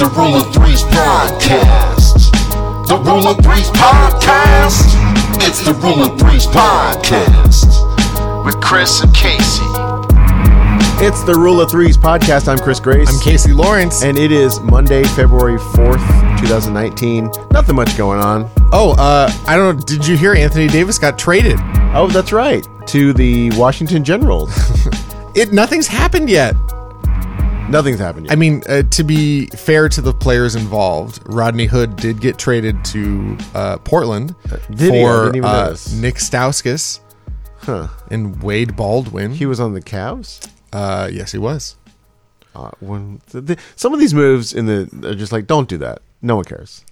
the Rule of Threes podcast. The Rule of Threes podcast. It's the Rule of Threes podcast with Chris and Casey. It's the Rule of Threes podcast. I'm Chris Grace. I'm Casey Lawrence. And it is Monday, February 4th, 2019. Nothing much going on. Oh, I don't know. Did you hear Anthony Davis got traded? Oh, that's right. To the Washington Generals. Nothing's happened yet. Nothing's happened yet. I mean, to be fair to the players involved, Rodney Hood did get traded to Portland Did he? I for didn't even notice. Nick Stauskas and Wade Baldwin. He was on the Cavs? Yes, he was. Some of these moves are just like, don't do that. No one cares.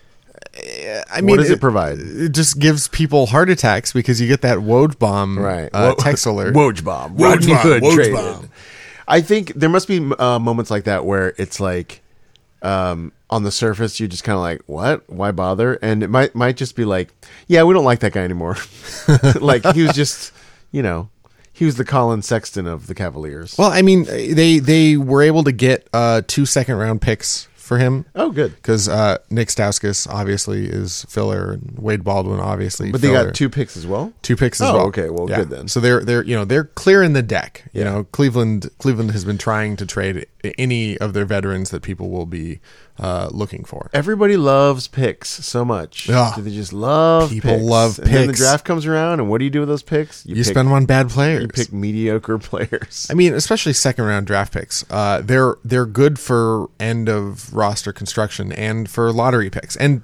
I mean, what does it provide? It just gives people heart attacks because you get that Woj bomb text alert. Woj bomb. Rodney Hood traded. Bomb. I think there must be moments like that where it's like, on the surface, you're just kind of like, what? Why bother? And it might just be like, yeah, we don't like that guy anymore. Like, he was just, he was the Colin Sexton of the Cavaliers. Well, I mean, they were able to get 2 second-round picks for him. Oh, good. Because Nick Stauskas obviously is filler, and Wade Baldwin obviously. But filler. they got 2 picks as well. 2 picks as well. Okay, well, good then. So they're clearing the deck. Cleveland has been trying to trade any of their veterans that people will be looking for. Everybody loves picks so much. Ugh. Do they just love People picks? love and then the picks. draft comes around, and what do you do with those picks? You spend them on bad players. You pick mediocre players. I mean, especially second-round draft picks. They're good for end-of-roster construction and for lottery picks. And,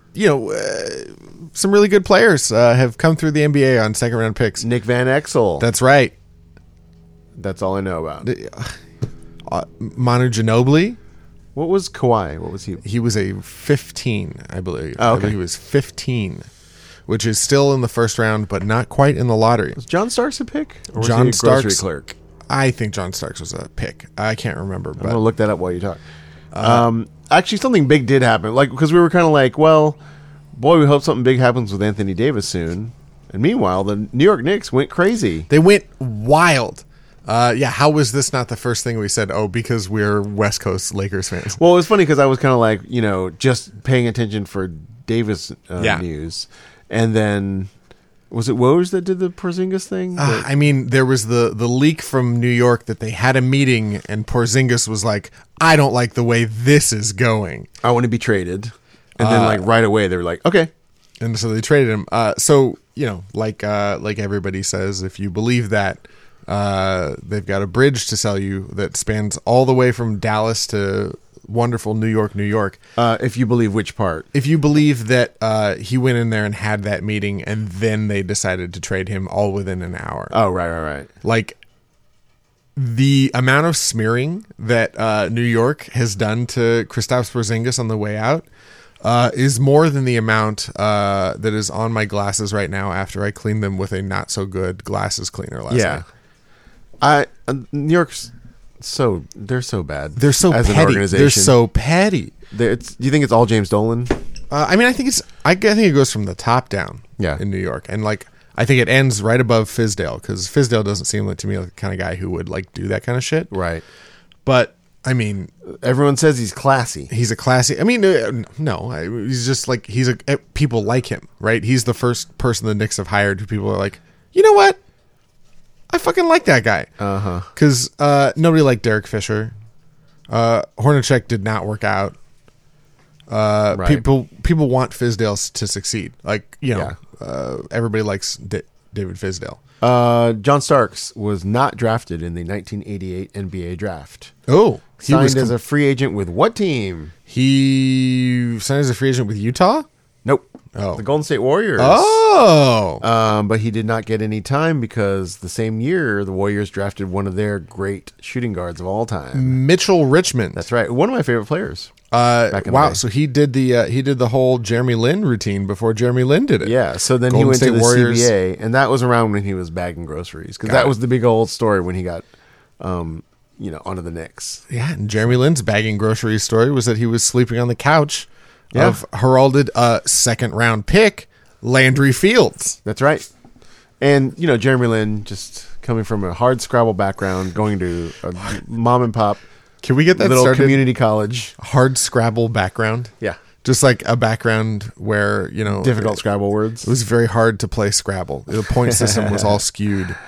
some really good players have come through the NBA on second-round picks. Nick Van Exel. That's right. That's all I know about. Manu Ginobili. What was Kawhi? What was he? He was a 15, I believe. Oh, okay. I believe he was 15, which is still in the first round, but not quite in the lottery. Was John Starks a pick? Or was John he a grocery Starks, clerk? I think John Starks was a pick. I can't remember. I'm But going to look that up while you talk. Actually, something big did happen. Because we were kind of like, well, boy, we hope something big happens with Anthony Davis soon. And meanwhile, the New York Knicks went crazy. they went wild. How was this not the first thing we said? Oh, because we're West Coast Lakers fans. Well, it was funny because I was kind of like, just paying attention for Davis news. And then, was it Woj that did the Porzingis thing? I mean, there was the leak from New York that they had a meeting and Porzingis was like, I don't like the way this is going. I want to be traded. And then, right away, they were like, okay. And so they traded him. So, like everybody says, if you believe that, they've got a bridge to sell you that spans all the way from Dallas to wonderful New York. If you believe which part? If you believe that he went in there and had that meeting and then they decided to trade him all within an hour. Oh, right. Like, the amount of smearing that New York has done to Kristaps Porzingis on the way out is more than the amount that is on my glasses right now after I cleaned them with a not so good glasses cleaner last night. New York's they're so bad. They're so as petty. An organization. They're so petty. Do you think it's all James Dolan? I mean, I think it goes from the top down. Yeah. In New York, and I think it ends right above Fizdale because Fizdale doesn't seem to me like the kind of guy who would do that kind of shit. Right. But I mean, everyone says he's classy. He's a classy. I mean, no, he's just people like him, right? He's the first person the Knicks have hired who people are like, you know what? I fucking like that guy. Because nobody liked Derek Fisher. Hornacek did not work out. Right. People want Fizdale to succeed. Everybody likes David Fizdale. John Starks was not drafted in the 1988 NBA draft. Oh, he signed as a free agent with what team? He signed as a free agent with Utah? Nope. Oh. The Golden State Warriors. Oh. But he did not get any time because the same year the Warriors drafted one of their great shooting guards of all time. Mitchell Richmond. That's right. One of my favorite players. Back in the day. So he did the whole Jeremy Lin routine before Jeremy Lin did it. Yeah. So then Golden he went State to the Warriors. CBA, and that was around when he was bagging groceries because that was the big old story when he got, onto the Knicks. Yeah. And Jeremy Lin's bagging groceries story was that he was sleeping on the couch of heralded second round pick Landry Fields. That's right. And Jeremy Lin just coming from a hard Scrabble background, going to a mom and pop Can we get that little started? community college. Hard Scrabble background. Yeah. Just like a background where, Difficult Scrabble words. It was very hard to play Scrabble. The point system was all skewed.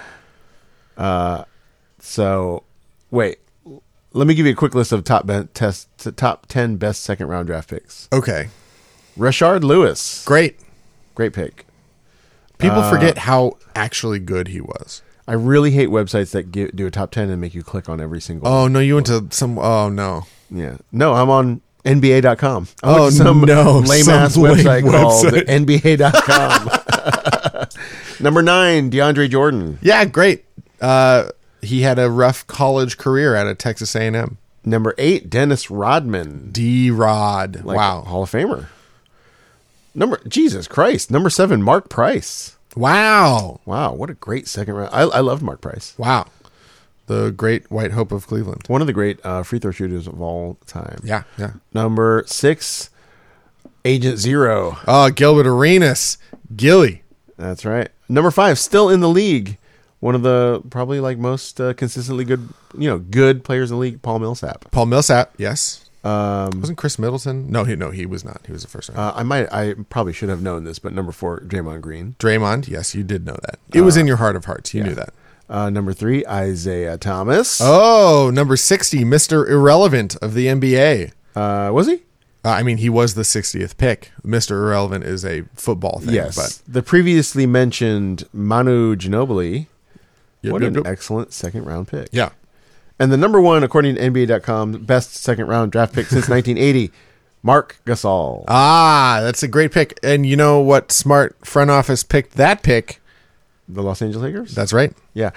So, wait. Let me give you a quick list of top 10 best second round draft picks. Okay. Rashard Lewis. Great. Great pick. People forget how actually good he was. I really hate websites that do a top 10 and make you click on every single Oh, no, you went to some... Oh, no. Yeah. No, I'm on NBA.com. I Oh, went to some no, lame-ass some lame website called website. NBA.com. Number 9, DeAndre Jordan. Yeah, great. He had a rough college career out of Texas A&M. Number 8, Dennis Rodman. D-Rod. Like, Wow. Hall of Famer. Jesus Christ. Number 7, Mark Price. Wow. Wow, what a great second round. I loved Mark Price. Wow. The great white hope of Cleveland. One of the great free throw shooters of all time. Yeah, yeah. Number 6, Agent Zero. Oh, Gilbert Arenas. Gilly. That's right. Number 5, still in the league. One of the probably like most consistently good, good players in the league, Paul Millsap. Paul Millsap, yes. Wasn't Chris Middleton? No, he was not. He was the first round. I probably should have known this, but number 4, Draymond Green. Draymond, yes, you did know that. It was in your heart of hearts. You knew that. Number 3, Isaiah Thomas. Oh, number 60, Mr. Irrelevant of the NBA. Was he? He was the 60th pick. Mr. Irrelevant is a football thing. Yes. But The previously mentioned Manu Ginobili. Yep, What yep, an yep. excellent second round pick. Yeah. And the number 1, according to NBA.com, best second round draft pick since 1980, Mark Gasol. Ah, that's a great pick. And you know what smart front office picked that pick? The Los Angeles Lakers? That's right. Yeah.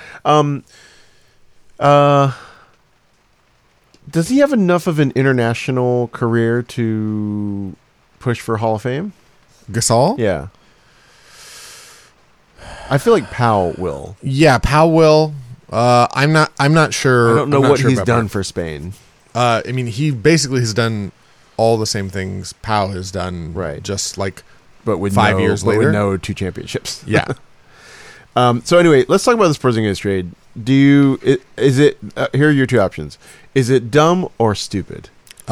Does he have enough of an international career to push for Hall of Fame? Gasol? Yeah. I feel like Powell will. Yeah, Powell will. I'm not sure. I don't know I'm not what sure he's about done Mark. for Spain. He basically has done all the same things Powell has done. Right. Just like But with 5 years later? with no 2 championships. yeah. So anyway, let's talk about this Porzingis trade. Is it here are your 2 options. Is it dumb or stupid?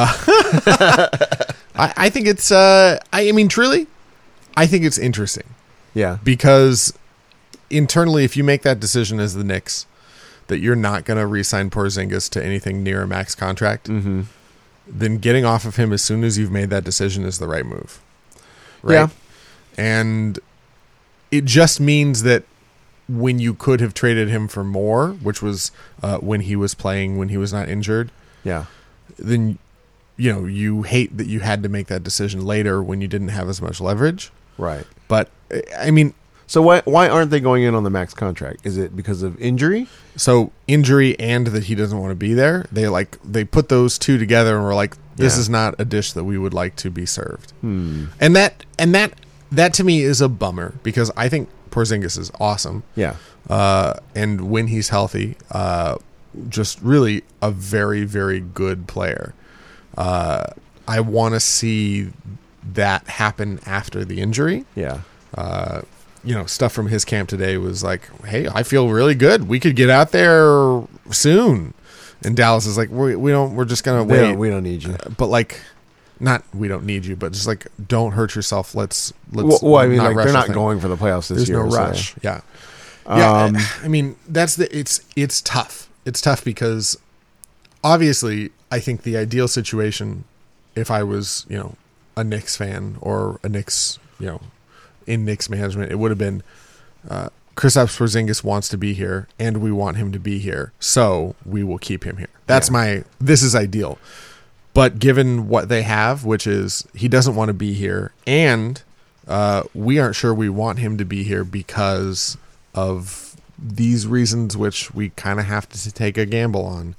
I think it's truly, I think it's interesting Yeah. because internally, if you make that decision as the Knicks that you're not going to re-sign Porzingis to anything near a max contract, then getting off of him as soon as you've made that decision is the right move. Right? Yeah. And it just means that when you could have traded him for more, which was when he was playing, when he was not injured, Yeah. then you hate that you had to make that decision later when you didn't have as much leverage. Right. But So why aren't they going in on the max contract? Is it because of injury? so injury and that he doesn't want to be there, they put those two together and were like, this Yeah. is not a dish that we would like to be served. And that to me is a bummer because I think Porzingis is awesome. Yeah. And when he's healthy, just really a very, very good player. I want to see that happen after the injury. Yeah. Stuff from his camp today was like, hey, I feel really good. We could get out there soon. And Dallas is like, we're just going to wait. We don't need you. But like, not we don't need you, but just like, don't hurt yourself. Let's Well, I mean, not like rush they're the not thing. going for the playoffs this There's year. no so- rush. Yeah. Yeah. It's tough. It's tough because obviously I think the ideal situation, if I was, a Knicks fan or a Knicks, in Knicks management, it would have been Kristaps Porzingis wants to be here and we want him to be here. So we will keep him here. That's this is ideal. But given what they have, which is he doesn't want to be here and we aren't sure we want him to be here because of these reasons, which we kind of have to take a gamble on.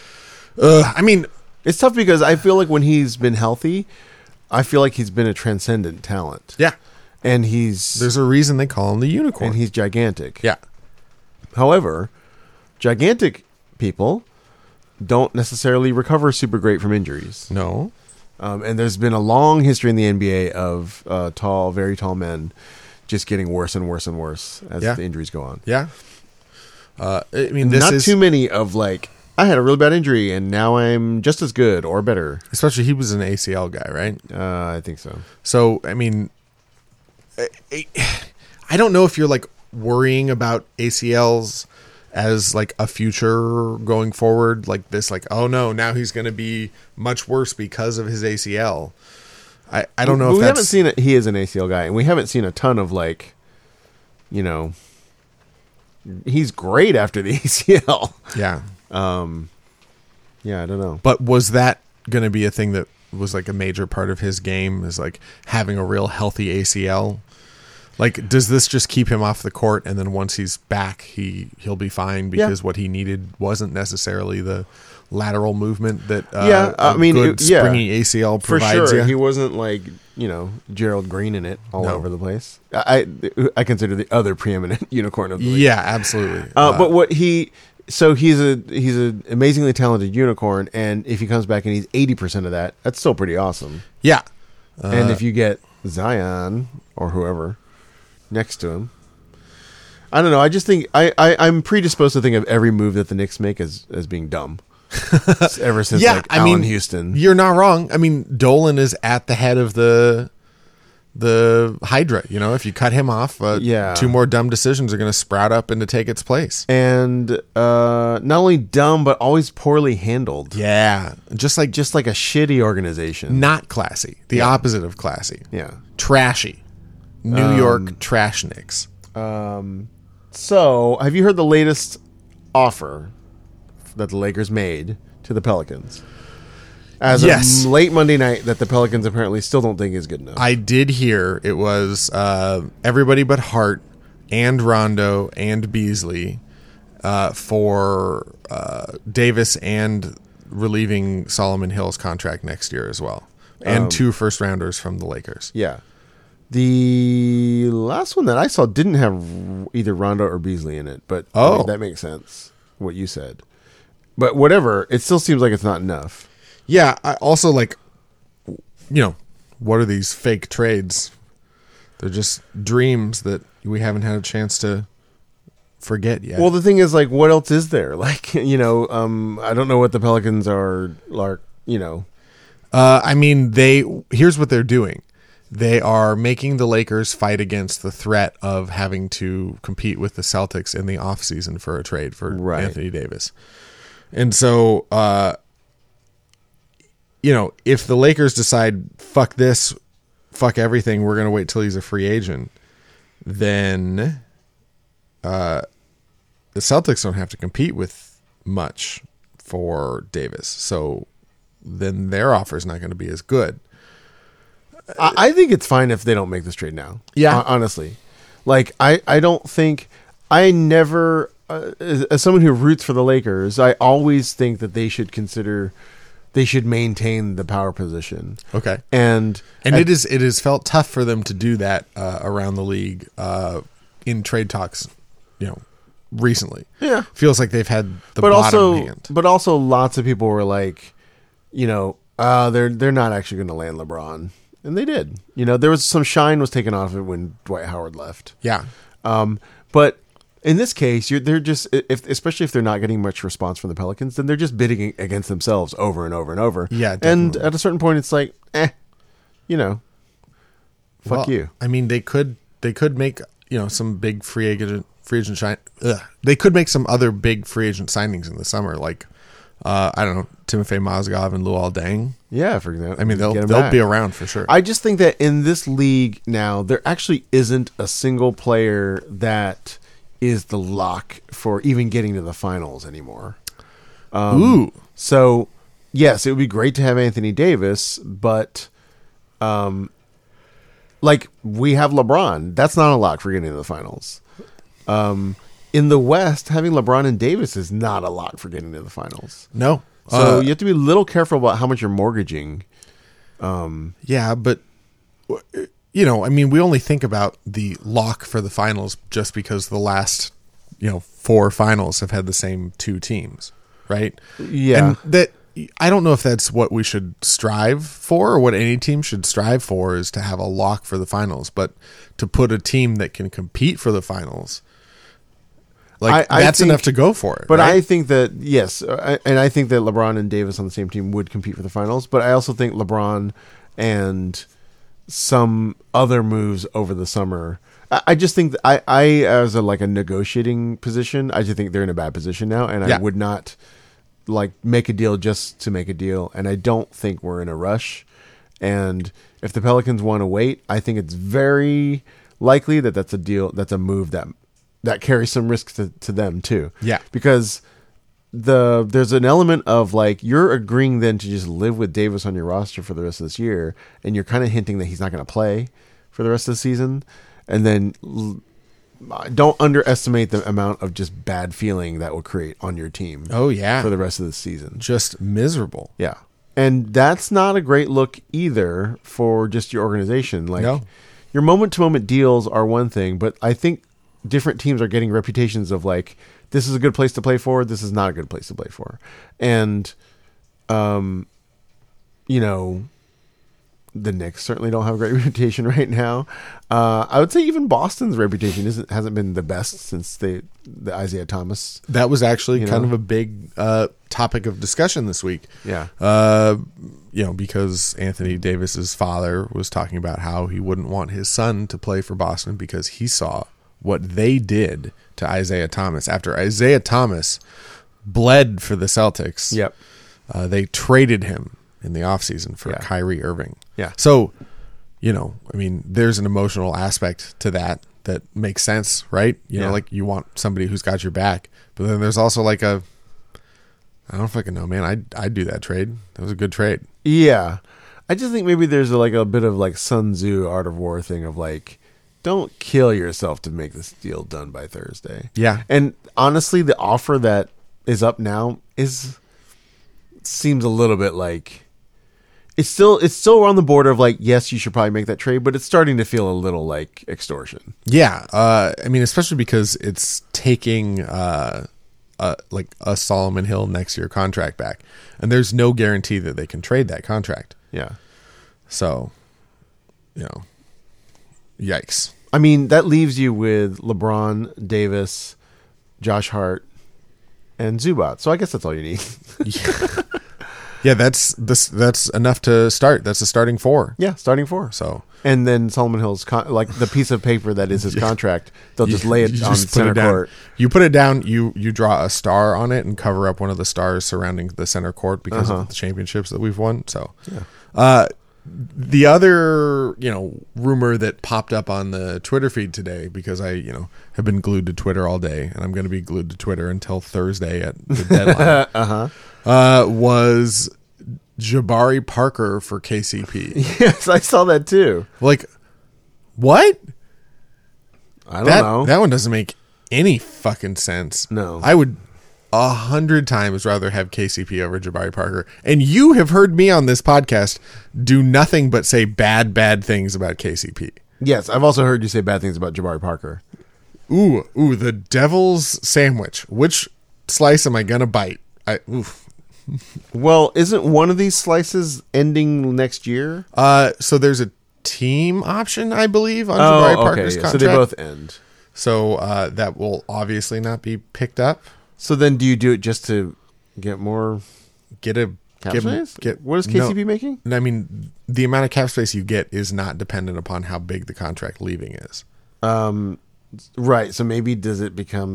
It's tough because I feel like when he's been healthy, I feel like he's been a transcendent talent. Yeah. And There's a reason they call him the unicorn. and he's gigantic. Yeah. However, gigantic people don't necessarily recover super great from injuries. No. And there's been a long history in the NBA of tall, very tall men just getting worse and worse and worse as Yeah. the injuries go on. Yeah. This Not is too many of like, I had a really bad injury, and now I'm just as good or better. Especially he was an ACL guy, right? I think so. So, I mean, I don't know if you're like worrying about ACLs as like a future going forward, like this, like, oh no, now he's going to be much worse because of his ACL. I don't know if we that's... haven't seen it. He is an ACL guy, and we haven't seen a ton of like, you know, he's great after the ACL. Yeah. Yeah, I don't know. But was that going to be a thing that was like a major part of his game, is like having a real healthy ACL? Like, does this just keep him off the court, and then once he's back, he'll be fine because what he needed wasn't necessarily the lateral movement that good springy ACL for provides sure. you? He wasn't like, you know, Gerald Green in it all over the place. I consider the other preeminent unicorn of the league. Yeah, absolutely. But what he's an amazingly talented unicorn, and if he comes back and he's 80% of that, that's still pretty awesome. Yeah. And if you get Zion or whoever next to him, I don't know. I just think I'm predisposed to think of every move that the Knicks make as being dumb. Ever since Allen Houston. You're not wrong. I mean, Dolan is at the head of the Hydra. You know, if you cut him off, two more dumb decisions are going to sprout up and to take its place. And not only dumb, but always poorly handled. Yeah, just like a shitty organization. Not classy. The opposite of classy. Yeah, trashy. New York trash Knicks. So, have you heard the latest offer that the Lakers made to the Pelicans? As of late Monday night, that the Pelicans apparently still don't think is good enough. I did hear it was everybody but Hart and Rondo and Beasley for Davis and relieving Solomon Hill's contract next year as well. And 2 first-rounders from the Lakers. Yeah. The last one that I saw didn't have either Rondo or Beasley in it, but that makes sense, what you said. But whatever, it still seems like it's not enough. Yeah, I also like, you know, what are these fake trades? They're just dreams that we haven't had a chance to forget yet. Well, the thing is, like, what else is there? Like, you know, I don't know what the Pelicans are, you know. I mean, here's what they're doing. They are making the Lakers fight against the threat of having to compete with the Celtics in the offseason for a trade for Anthony Davis. And so, you know, if the Lakers decide, fuck this, fuck everything, we're going to wait till he's a free agent, then the Celtics don't have to compete with much for Davis. So then their offer is not going to be as good. I think it's fine if they don't make this trade now. Yeah. Honestly. Like, I don't think... I never... as someone who roots for the Lakers, I always think that they should maintain the power position. Okay. And it is felt tough for them to do that around the league in trade talks, you know, recently. Yeah. Feels like they've had the bottom hand. But also lots of people were like, you know, they're not actually going to land LeBron. And they did. You know, there was some shine was taken off it when Dwight Howard left. Yeah. But in this case, they're just, especially if they're not getting much response from the Pelicans, then they're just bidding against themselves over and over and over. Yeah, definitely. And at a certain point, it's like, you know, fuck you. I mean, they could make, you know, some big free agent They could make some other big free agent signings in the summer, like I don't know, Timofey Mozgov and Luol Deng. Yeah, for example. I mean, they'll be around for sure. I just think that in this league now, there actually isn't a single player that is the lock for even getting to the finals anymore. Ooh. So, yes, it would be great to have Anthony Davis, but like, we have LeBron. That's not a lock for getting to the finals. In the West, having LeBron and Davis is not a lock for getting to the finals. No. So you have to be a little careful about how much you're mortgaging. Yeah, but, you know, I mean, we only think about the lock for the finals just because the last, you know, 4 finals have had the same 2 teams, right? Yeah. And that, I don't know if that's what we should strive for, or what any team should strive for, is to have a lock for the finals, but to put a team that can compete for the finals. Like I that's think- enough to go for it. But right? I think that yes, and I think that LeBron and Davis on the same team would compete for the finals. But I also think LeBron and some other moves over the summer. I just think that I as a negotiating position, I just think they're in a bad position now, and Yeah. I would not like make a deal just to make a deal. And I don't think we're in a rush. And if the Pelicans want to wait, I think it's very likely that that's a deal, that's a move that carries some risk to them too. Yeah. Because there's an element of like you're agreeing then to just live with Davis on your roster for the rest of this year, and you're kind of hinting that he's not going to play for the rest of the season, and then don't underestimate the amount of just bad feeling that will create on your team. Oh, yeah. for the rest of the season. Just miserable. Yeah, and that's not a great look either for just your organization. Like No. your moment to moment deals are one thing, but I think different teams are getting reputations of like, this is a good place to play for, this is not a good place to play for. And, the Knicks certainly don't have a great reputation right now. I would say even Boston's reputation hasn't been the best since the Isaiah Thomas. That was actually You kind know? of a big topic of discussion this week. Yeah. Because Anthony Davis's father was talking about how he wouldn't want his son to play for Boston because he saw what they did to Isaiah Thomas. After Isaiah Thomas bled for the Celtics, Yep. they traded him in the offseason for Yeah. Kyrie Irving. Yeah. So, there's an emotional aspect to that makes sense, right? Yeah. Like you want somebody who's got your back. But then there's also like I don't fucking know, man. I'd do that trade. That was a good trade. Yeah. I just think maybe there's a bit of like Sun Tzu Art of War thing of like, don't kill yourself to make this deal done by Thursday. Yeah. And honestly, the offer that is up now seems a little bit like it's still on the border of like, yes, you should probably make that trade, but it's starting to feel a little like extortion. Yeah. Especially because it's taking like a Solomon Hill next year contract back. And there's no guarantee that they can trade that contract. Yeah. So, yikes. I mean, that leaves you with LeBron, Davis, Josh Hart, and Zubac. So I guess that's all you need. Yeah, that's enough to start. That's a starting four. Yeah, starting four. So And then Solomon Hill's like the piece of paper that is his contract, they'll just lay it you on just put center it down. court. You put it down. You draw a star on it and cover up one of the stars surrounding the center court because of the championships that we've won. So, the other rumor that popped up on the Twitter feed today, because I have been glued to Twitter all day, and I'm going to be glued to Twitter until Thursday at the deadline. Was Jabari Parker for KCP. Yes, I saw that too. Like, what? I don't know. That one doesn't make any fucking sense. No. I would 100 times rather have KCP over Jabari Parker. And you have heard me on this podcast do nothing but say bad things about KCP. Yes, I've also heard you say bad things about Jabari Parker. Ooh, the devil's sandwich. Which slice am I going to bite? Well, isn't one of these slices ending next year? So there's a team option, I believe, on Jabari Parker's yeah. contract. So they both end. So that will obviously not be picked up. So then do you do it just to get more Get a cap space? What is KCP making? I mean, the amount of cap space you get is not dependent upon how big the contract leaving is. Right. So maybe does it become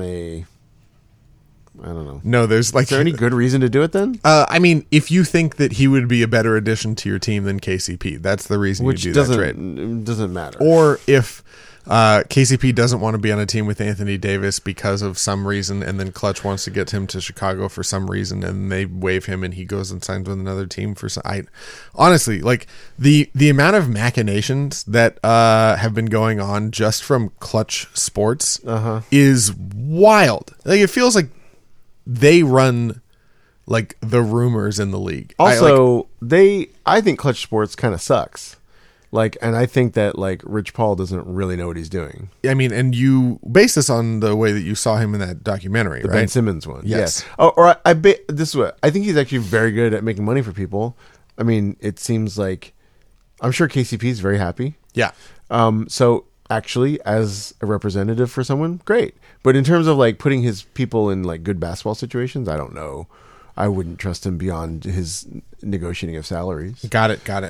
I don't know. No, there's like. Is there any good reason to do it then? I mean, if you think that he would be a better addition to your team than KCP, that's the reason Which you do that trade. doesn't matter. Or if KCP doesn't want to be on a team with Anthony Davis because of some reason, and then Clutch wants to get him to Chicago for some reason, and they waive him, and he goes and signs with another team for some. Honestly, like the amount of machinations that have been going on just from Clutch Sports is wild. Like it feels like they run like the rumors in the league. Also, I think Clutch Sports kind of sucks. And I think that Rich Paul doesn't really know what he's doing. I mean, and you base this on the way that you saw him in that documentary, The right? Ben Simmons one. Yes. Yeah. Or this is what I think he's actually very good at making money for people. I mean, it seems like I'm sure KCP is very happy. Yeah. So actually as a representative for someone, great. But in terms of like putting his people in like good basketball situations, I don't know. I wouldn't trust him beyond his negotiating of salaries. Got it.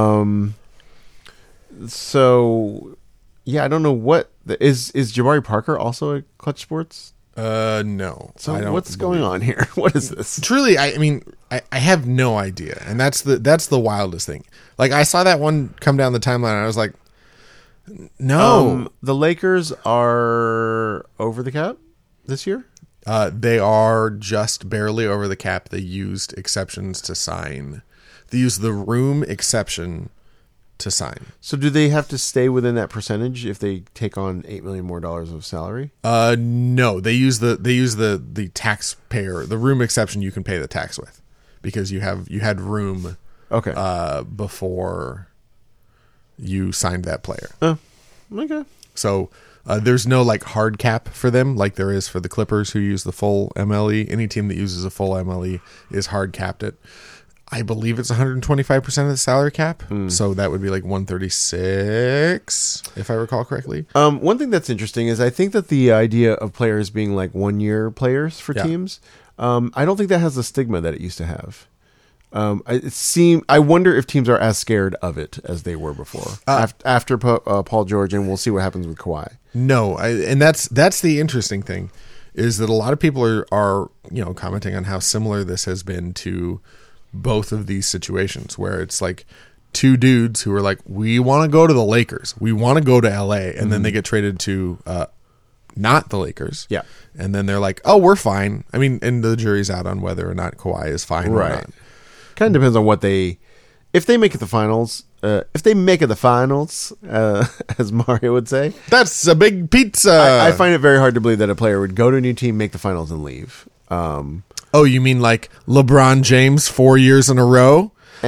So yeah, I don't know what is Jabari Parker also at Clutch Sports? No. So what's going on here? What is this? Truly, I mean, I have no idea, and that's the wildest thing. Like, I saw that one come down the timeline, and I was like, no. The Lakers are over the cap this year. They are just barely over the cap. They used exceptions to sign. They used the room exception to sign. So do they have to stay within that percentage if they take on $8 million more of salary? No, they use the taxpayer, the room exception you can pay the tax with, because you had room before you signed that player. Okay. So there's no like hard cap for them like there is for the Clippers who use the full MLE. Any team that uses a full MLE is hard capped at, I believe it's 125% of the salary cap. So that would be like 136, if I recall correctly. One thing that's interesting is I think that the idea of players being like 1 year players for teams, I don't think that has the stigma that it used to have. I wonder if teams are as scared of it as they were before after Paul George, and we'll see what happens with Kawhi. No, and that's the interesting thing, is that a lot of people are commenting on how similar this has been to both of these situations, where it's like two dudes who are like, we want to go to the Lakers, we want to go to LA, and then they get traded to not the Lakers. Yeah. And then they're like, oh, we're fine. I mean, and the jury's out on whether or not Kawhi is fine or not. Kind of depends on if they make it the finals. If they make it the finals, as Mario would say, that's a big pizza. I find it very hard to believe that a player would go to a new team, make the finals, and leave. Oh, you mean like LeBron James 4 years in a row?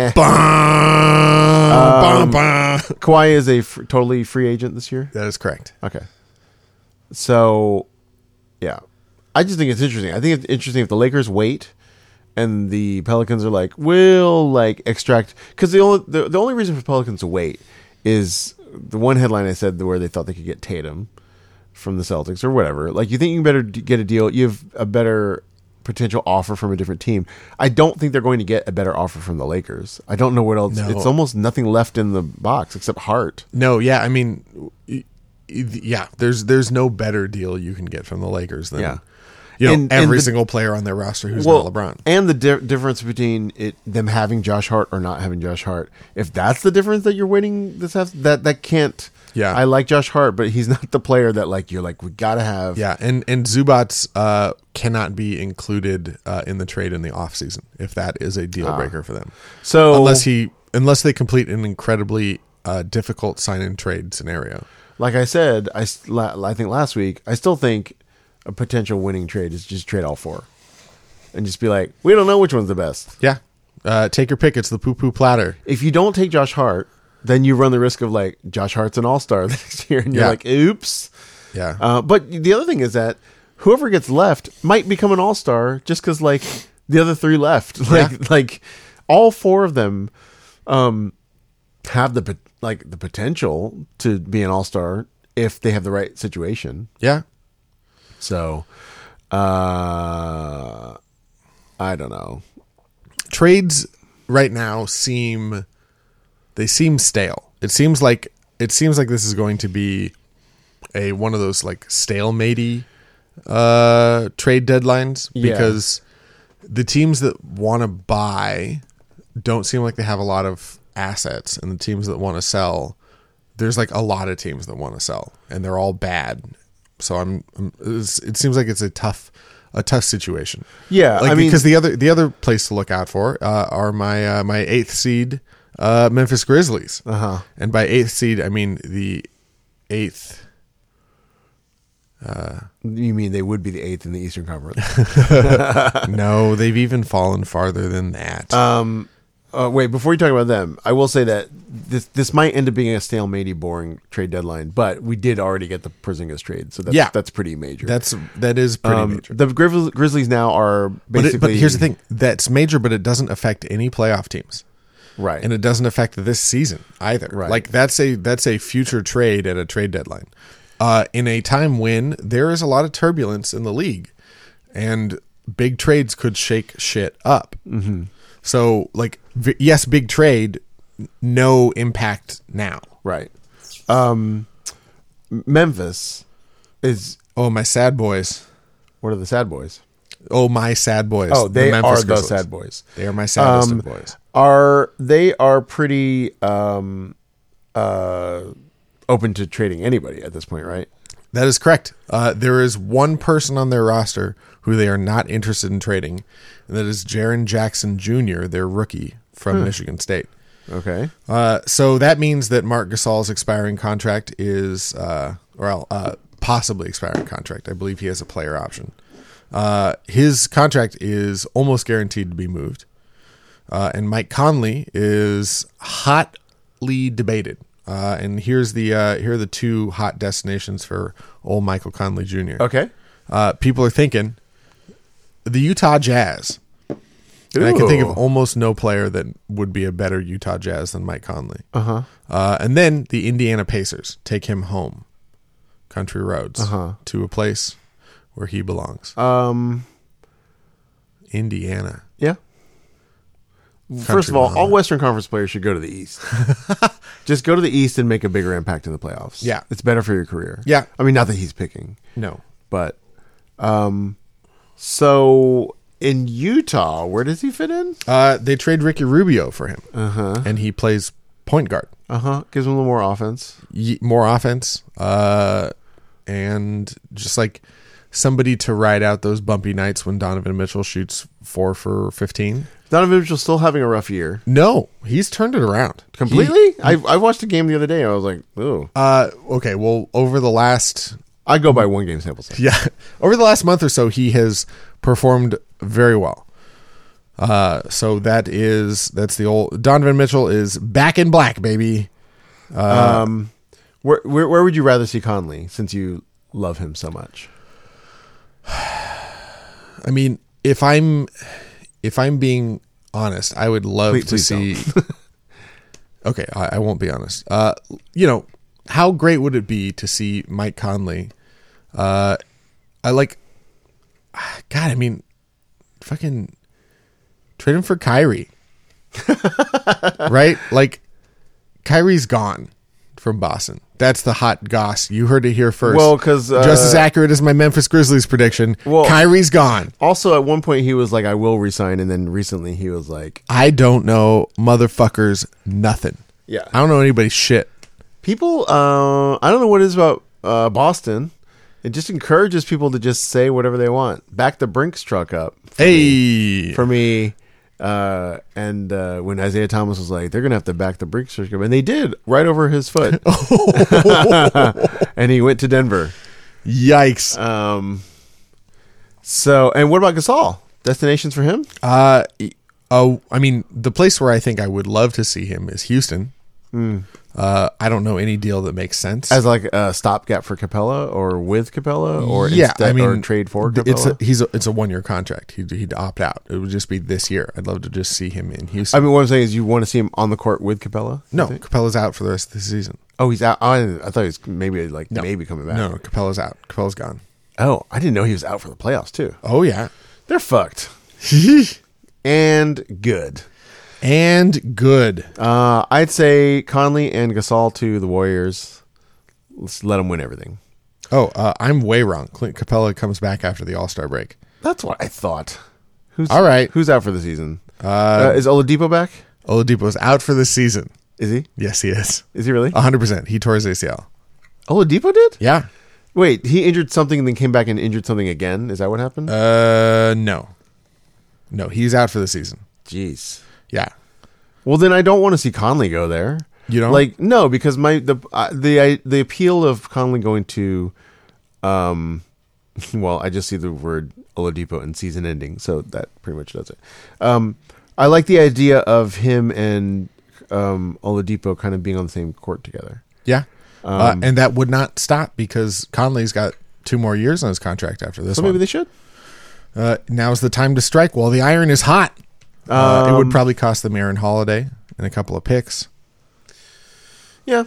Kawhi is a totally free agent this year? That is correct. Okay. So, yeah. I just think it's interesting. I think it's interesting if the Lakers wait and the Pelicans are like, we'll like extract... Because the only reason for Pelicans to wait is the one headline I said where they thought they could get Tatum from the Celtics or whatever. Like, you think you can better get a deal. You have a better potential offer from a different team. I don't think they're going to get a better offer from the Lakers. I don't know what else. No. It's almost nothing left in the box except Hart. No, yeah, I mean, yeah, there's no better deal you can get from the Lakers than every single player on their roster who's not LeBron. And the difference between them having Josh Hart or not having Josh Hart, if that's the difference that you're waiting that can't. Yeah, I like Josh Hart, but he's not the player that like you're like we gotta have. Yeah, and Zubats cannot be included in the trade in the offseason if that is a deal breaker for them. So unless they complete an incredibly difficult sign and trade scenario. Like I said, I think last week, I still think a potential winning trade is just trade all four, and just be like, we don't know which one's the best. Yeah, take your pick. It's the poo-poo platter. If you don't take Josh Hart, then you run the risk of like Josh Hart's an all-star next year, and you're like, oops. Yeah. But the other thing is that whoever gets left might become an all-star just because like the other three left. Like all four of them have the potential to be an all-star if they have the right situation. Yeah. So, I don't know. Trades right now seem stale. It seems like this is going to be one of those like stale-matey trade deadlines, because the teams that want to buy don't seem like they have a lot of assets, and the teams that want to sell, there's like a lot of teams that want to sell, and they're all bad. So it seems like it's a tough situation. Yeah, like, I mean, because the other place to look out for are my my 8th seed Memphis Grizzlies. And by 8th seed, I mean the 8th. You mean they would be the 8th in the Eastern Conference? No, they've even fallen farther than that. Wait, before you talk about them, I will say that this might end up being a stale-matey, boring trade deadline, but we did already get the Porzingis trade, so that's pretty major. That is pretty major. The Grizzlies now are basically... But here's the thing. That's major, but it doesn't affect any playoff teams. Right. And it doesn't affect this season either. Right. Like that's a future trade at a trade deadline. In a time when there is a lot of turbulence in the league and big trades could shake shit up. Mm-hmm. So like, yes, big trade, no impact now. Right. Memphis is. Oh, my sad boys. What are the sad boys? Oh, my sad boys. Oh, they Memphis are the Grizzlies. sad boys. They are my saddest of boys. They are pretty open to trading anybody at this point, right? That is correct. There is one person on their roster who they are not interested in trading, and that is Jaren Jackson Jr., their rookie from Michigan State. Okay. So that means that Marc Gasol's expiring contract is, possibly expiring contract. I believe he has a player option. His contract is almost guaranteed to be moved. And Mike Conley is hotly debated. And here are the two hot destinations for old Michael Conley Jr. Okay. People are thinking the Utah Jazz. And I can think of almost no player that would be a better Utah Jazz than Mike Conley. Uh-huh. And then the Indiana Pacers take him home, country roads, to a place where he belongs. Indiana. Yeah. First of all Western Conference players should go to the East. Just go to the East and make a bigger impact in the playoffs. Yeah. It's better for your career. Yeah. I mean, not that he's picking. No. But, so in Utah, where does he fit in? They trade Ricky Rubio for him. And he plays point guard. Gives him a little more offense. More offense. And just like somebody to ride out those bumpy nights when Donovan Mitchell shoots 4 for 15. Donovan Mitchell's still having a rough year. No, he's turned it around. Completely? I watched a game the other day. I was like, ooh. Okay, well, over the last... I go by one game sample size. Yeah. Over the last month or so, he has performed very well. So that's the old... Donovan Mitchell is back in black, baby. Where would you rather see Conley, since you love him so much? I mean, if I'm being honest, I would love to Please see. Okay, I won't be honest. How great would it be to see Mike Conley? God, I mean, fucking trade him for Kyrie, right? Like, Kyrie's gone from Boston. That's the hot goss. You heard it here first. Well, because just as accurate as my Memphis Grizzlies prediction, Kyrie's gone. Also, at one point, he was like, I will resign. And then recently, he was like, I don't know motherfuckers nothing. Yeah. I don't know anybody's shit. People, I don't know what it is about Boston. It just encourages people to just say whatever they want. Back the Brinks truck up. For me. And when Isaiah Thomas was like, they're going to have to back the Brinks truck up. And they did, right over his foot. And he went to Denver. Yikes. So, and what about Gasol? Destinations for him? I mean, the place where I think I would love to see him is Houston. I don't know any deal that makes sense. As like a stopgap for Capella, or with Capella, or or trade for Capella? It's a 1-year contract. He'd opt out. It would just be this year. I'd love to just see him in Houston. I mean, what I'm saying is, you want to see him on the court with Capella? No, Capella's out for the rest of the season. Oh, he's out. I thought he was maybe coming back. No, Capella's out. Capella's gone. Oh, I didn't know he was out for the playoffs too. Oh yeah, they're fucked. And good. I'd say Conley and Gasol to the Warriors. Let's let them win everything. Oh, I'm way wrong. Clint Capella comes back after the All-Star break. That's what I thought. All right. Who's out for the season? Is Oladipo back? Oladipo's out for the season. Is he? Yes, he is. Is he really? 100%. He tore his ACL. Oladipo did? Yeah. Wait, he injured something and then came back and injured something again? Is that what happened? No. No, he's out for the season. Jeez. Yeah. Well, then I don't want to see Conley go there. You don't? Like, no, because the appeal of Conley going to, well, I just see the word Oladipo and season ending, so that pretty much does it. I like the idea of him and Oladipo kind of being on the same court together. Yeah. And that would not stop because Conley's got 2 more years on his contract after this. So maybe they should. Now's the time to strike while the iron is hot. It would probably cost them Aaron Holiday and a couple of picks. Yeah.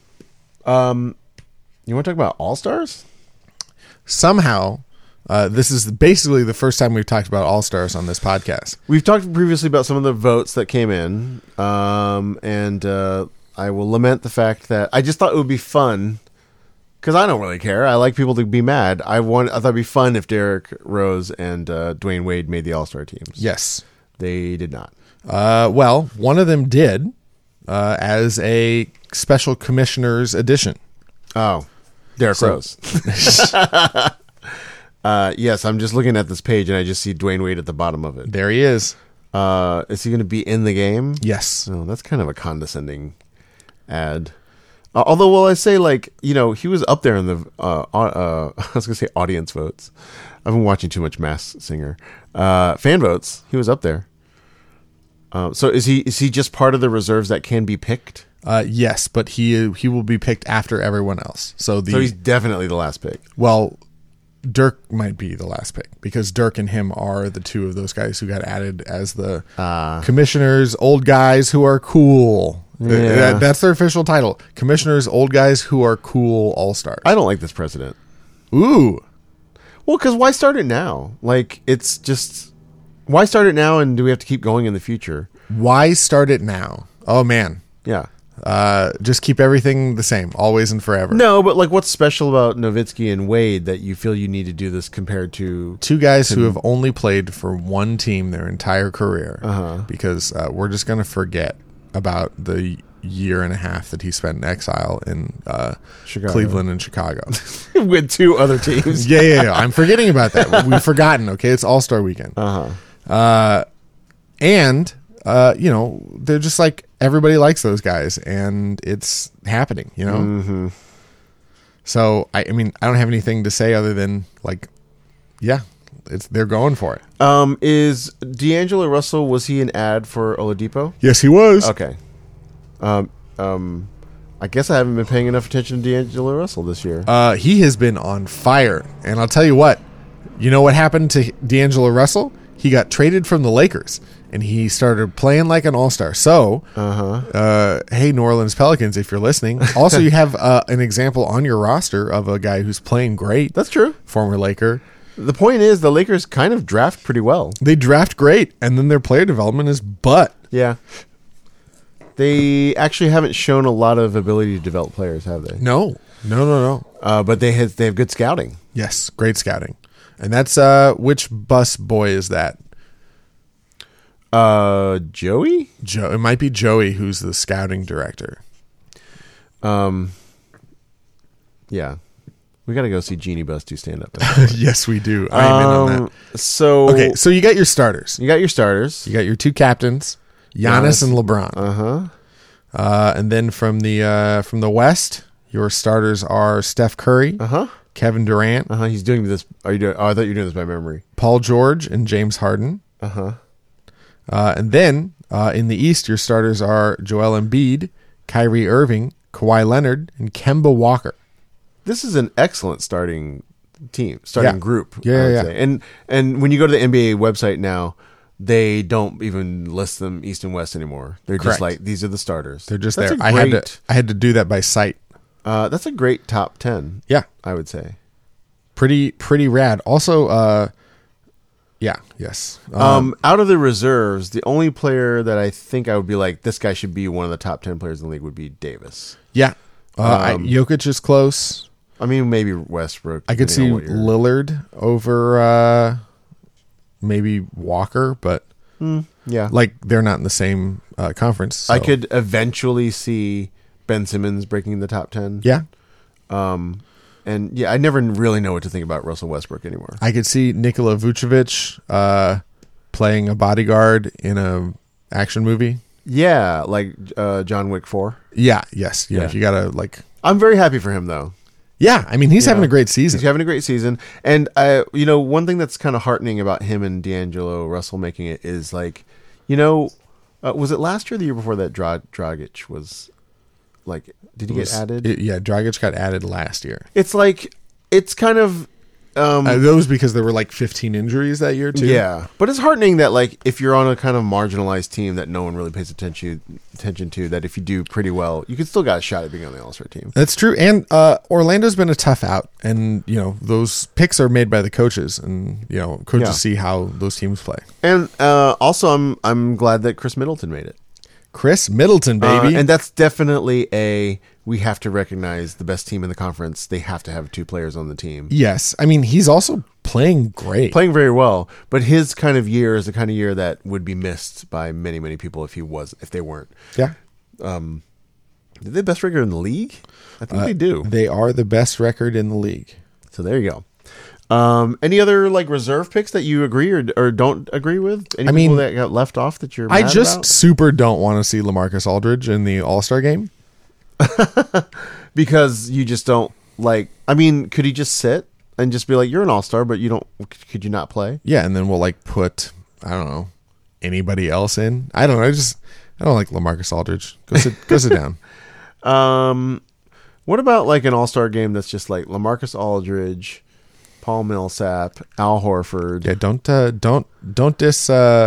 You want to talk about All-Stars? Somehow, this is basically the first time we've talked about All-Stars on this podcast. We've talked previously about some of the votes that came in, and I will lament the fact that I just thought it would be fun, because I don't really care. I like people to be mad. I thought it'd be fun if Derrick Rose and Dwayne Wade made the All-Star teams. Yes. They did not. Well, one of them did as a special commissioner's edition. Oh, Derrick Rose. Yes, I'm just looking at this page, and I just see Dwayne Wade at the bottom of it. There he is. Is he going to be in the game? Yes. Oh, that's kind of a condescending ad. Although, will I say, like, he was up there in the, I was going to say audience votes. I've been watching too much Masked Singer. Fan votes, he was up there. So is he just part of the reserves that can be picked? Yes, but he will be picked after everyone else. So he's definitely the last pick. Well, Dirk might be the last pick because Dirk and him are the two of those guys who got added as the commissioners, old guys who are cool. Yeah. That's their official title. Commissioners, old guys who are cool all-stars. I don't like this president. Ooh. Well, because why start it now? Like, it's just... Why start it now, and do we have to keep going in the future? Why start it now? Oh, man. Yeah. Just keep everything the same, always and forever. No, but like, what's special about Nowitzki and Wade that you feel you need to do this compared to two guys who have only played for one team their entire career? Because we're just going to forget about the year and a half that he spent in exile in Cleveland and Chicago with two other teams? Yeah. I'm forgetting about that. We've forgotten. Okay, it's All-Star Weekend. And they're just like, everybody likes those guys, and it's happening. Mm-hmm. So I mean, I don't have anything to say other than like, yeah, they're going for it. Is D'Angelo Russell, was he an ad for Oladipo? Yes, he was. Okay. I guess I haven't been paying enough attention to D'Angelo Russell this year. He has been on fire, and I'll tell you what. You know what happened to D'Angelo Russell? He got traded from the Lakers, and he started playing like an all-star. So, hey, New Orleans Pelicans, if you're listening. Also, you have an example on your roster of a guy who's playing great. That's true. Former Laker. The point is, the Lakers kind of draft pretty well. They draft great, and then their player development is butt. Yeah. They actually haven't shown a lot of ability to develop players, have they? No. But they have good scouting. Yes, great scouting. And that's which bus boy is that? Joey? It might be Joey, who's the scouting director. Yeah. We got to go see Jeannie Buss do stand up. Yes, we do. I am in on that. So so you got your starters. You got your starters. You got your two captains, Giannis and LeBron. And then from the West, your starters are Steph Curry, Kevin Durant. He's doing this. I thought you were doing this by memory. Paul George and James Harden. And then in the East, your starters are Joel Embiid, Kyrie Irving, Kawhi Leonard, and Kemba Walker. This is an excellent starting group. Yeah. Say. And when you go to the NBA website now, they don't even list them East and West anymore. They're Correct. just like, these are the starters. They're just there. I had to do that by sight. That's a great top 10. Yeah, I would say. Pretty rad. Also, yes. Out of the reserves, the only player that I think I would be like, this guy should be one of the top 10 players in the league would be Davis. Yeah. Jokic is close. I mean, maybe Westbrook. I could see Lillard over maybe Walker, but yeah, like they're not in the same conference. So. I could eventually see Ben Simmons breaking the top 10. Yeah. And yeah, I never really know what to think about Russell Westbrook anymore. I could see Nikola Vucevic playing a bodyguard in a action movie. Yeah, like John Wick 4. Yeah, yes. Yeah. If you gotta like, I'm very happy for him though. Yeah, I mean he's having a great season. He's having a great season, and one thing that's kind of heartening about him and D'Angelo Russell making it is like, was it last year or the year before that Dragic was like, did he get added? Dragic got added last year. It's like, it's kind of that was because there were like 15 injuries that year too. Yeah, but it's heartening that like if you're on a kind of marginalized team that no one really pays attention to, that if you do pretty well, you can still got a shot at being on the All-Star team. That's true. And Orlando's been a tough out, and those picks are made by the coaches, and coaches see how those teams play. And also, I'm glad that Chris Middleton made it. Chris Middleton, baby, and that's definitely we have to recognize the best team in the conference. They have to have 2 players on the team. Yes, I mean he's also playing great, playing very well. But his kind of year is the kind of year that would be missed by many, many people if they weren't. Yeah. Are they the best record in the league? I think they do. They are the best record in the league. So there you go. Any other like reserve picks that you agree or don't agree with? Any people that got left off that you're mad about? Super don't want to see LaMarcus Aldridge in the All-Star game. Because you just don't like. I mean, could he just sit and just be like, "You're an All-Star, but you don't"? Could you not play? Yeah, and then we'll like put anybody else in. I don't know. I don't like LaMarcus Aldridge. Go sit down. What about like an All-Star game that's just like LaMarcus Aldridge, Paul Millsap, Al Horford? Yeah, don't diss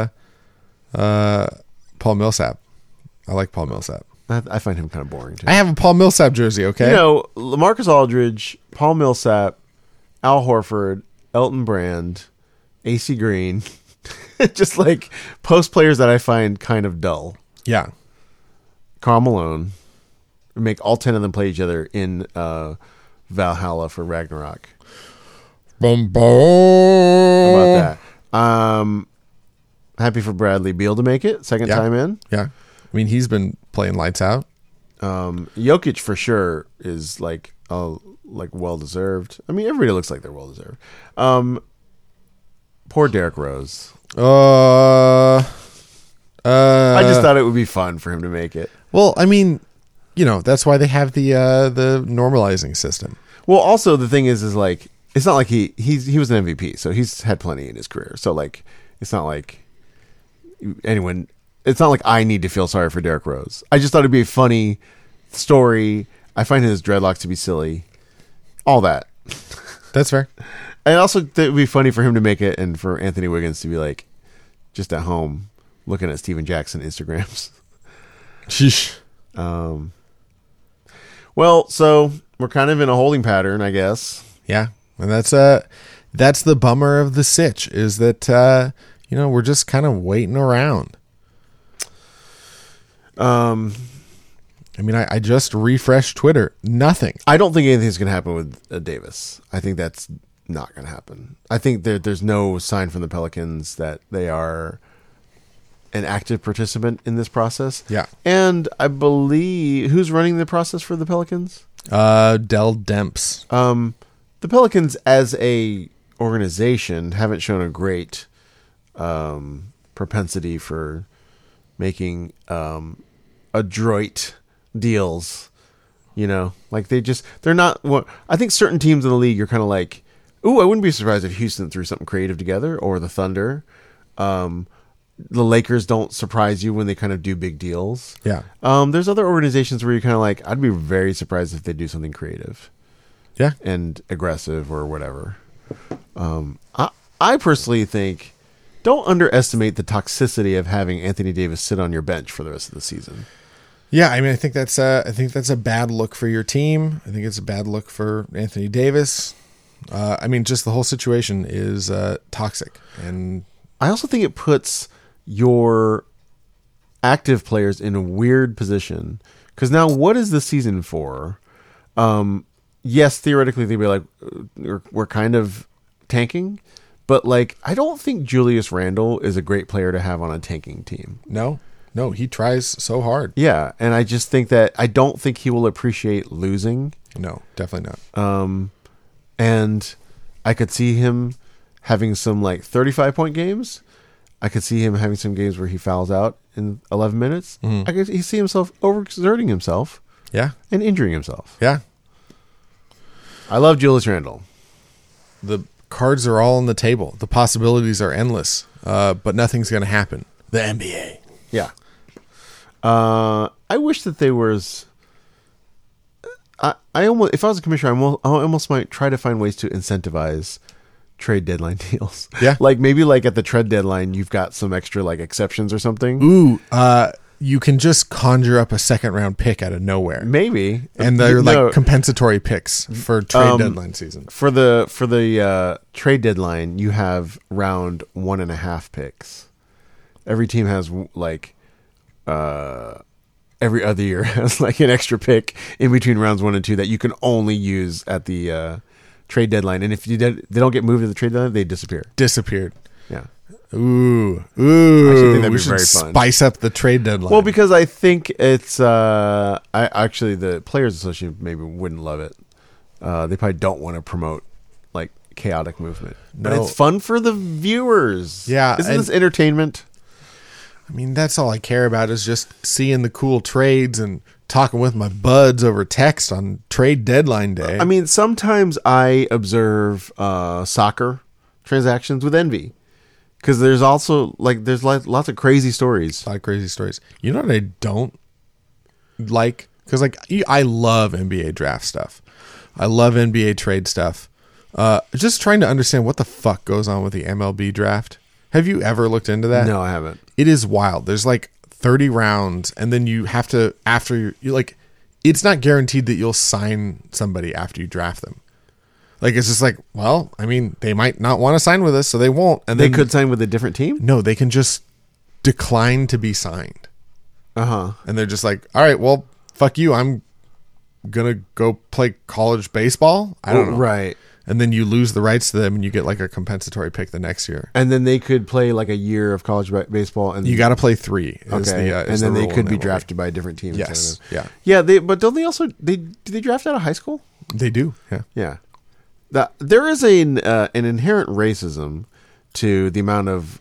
Paul Millsap. I like Paul Millsap. I find him kind of boring too. I have a Paul Millsap jersey, okay? LaMarcus Aldridge, Paul Millsap, Al Horford, Elton Brand, AC Green. Just like post players that I find kind of dull. Yeah. Karl Malone. Make all 10 of them play each other in Valhalla for Ragnarok. Boom, boom. How about that? Happy for Bradley Beal to make it. Second time in. Yeah. I mean, he's been playing lights out. Jokic for sure is like well deserved. I mean, everybody looks like they're well deserved. Poor Derrick Rose. I just thought it would be fun for him to make it. Well, I mean, that's why they have the normalizing system. Well, also the thing is like it's not like he was an MVP, so he's had plenty in his career. So like it's not like anyone. It's not like I need to feel sorry for Derrick Rose. I just thought it'd be a funny story. I find his dreadlocks to be silly. All that. That's fair. And also, it would be funny for him to make it and for Anthony Wiggins to be like, just at home, looking at Steven Jackson Instagrams. Sheesh. Well, so we're kind of in a holding pattern, I guess. Yeah. And that's the bummer of the sitch is that, we're just kind of waiting around. I mean, I just refreshed Twitter. Nothing. I don't think anything's going to happen with Davis. I think that's not going to happen. I think there's no sign from the Pelicans that they are an active participant in this process. Yeah. And I believe who's running the process for the Pelicans? Dell Demps. The Pelicans as a organization haven't shown a great propensity for making adroit deals. Like they're not. I think certain teams in the league are kind of like, ooh, I wouldn't be surprised if Houston threw something creative together, or the Thunder. The Lakers don't surprise you when they kind of do big deals. Yeah. There's other organizations where you're kind of like, I'd be very surprised if they do something creative. Yeah. And aggressive or whatever. I personally think don't underestimate the toxicity of having Anthony Davis sit on your bench for the rest of the season. Yeah, I mean, I think that's a bad look for your team. I think it's a bad look for Anthony Davis. I mean, just the whole situation is toxic, and I also think it puts your active players in a weird position because now what is the season for? Yes, theoretically they'd be like, we're kind of tanking, but like I don't think Julius Randle is a great player to have on a tanking team. No, he tries so hard. Yeah, and I just think that I don't think he will appreciate losing. No, definitely not. And I could see him having some like 35-point games. I could see him having some games where he fouls out in 11 minutes. I could see himself overexerting himself. Yeah. And injuring himself. Yeah. I love Julius Randle. The cards are all on the table. The possibilities are endless, but nothing's going to happen. The NBA. Yeah. I wish that there was... I almost, if I was a commissioner, I almost might try to find ways to incentivize trade deadline deals. Yeah. Like maybe like at the trade deadline, you've got some extra like exceptions or something. Ooh, you can just conjure up a second round pick out of nowhere. Maybe. And they're No, like compensatory picks for trade deadline season. for the trade deadline, you have round 1.5 picks. Every team has like every other year has like an extra pick in between rounds 1 and 2 that you can only use at the trade deadline. And if they don't get moved to the trade deadline, they disappear. Disappeared. Yeah. Ooh. think that'd We be should very fun. spice up the trade deadline. Well, because I think it's I actually the Players Association maybe wouldn't love it. They probably don't want to promote like chaotic movement. But No. it's fun for the viewers. Yeah, Isn't and- this entertainment? I mean, that's all I care about is just seeing the cool trades and talking with my buds over text on trade deadline day. I mean, sometimes I observe soccer transactions with envy. Because there's also there's lots of crazy stories. a lot of crazy stories. You know what I don't like? Because I love NBA draft stuff. I love NBA trade stuff. Just trying to understand what the fuck goes on with the MLB draft. Have you ever looked into that? No, I haven't. It is wild. There's like 30 rounds, and then you have to after you like. It's not guaranteed that you'll sign somebody after you draft them. Like it's just like, well, I mean, they might not want to sign with us, so they won't. And They then could sign with a different team? no, they can just decline to be signed. Uh-huh. And they're just like, all right, well, fuck you. I'm gonna go play college baseball. I don't know. Right. And then you lose the rights to them, and you get like a compensatory pick the next year. And then they could play like a year of college baseball, and You got to play 3. okay, and is then the they rule could in be MLB. drafted by a different team. Yes. instead of- Yeah. yeah. But don't they also do they draft out of high school? They do. Yeah. Yeah, there is an inherent racism to the amount of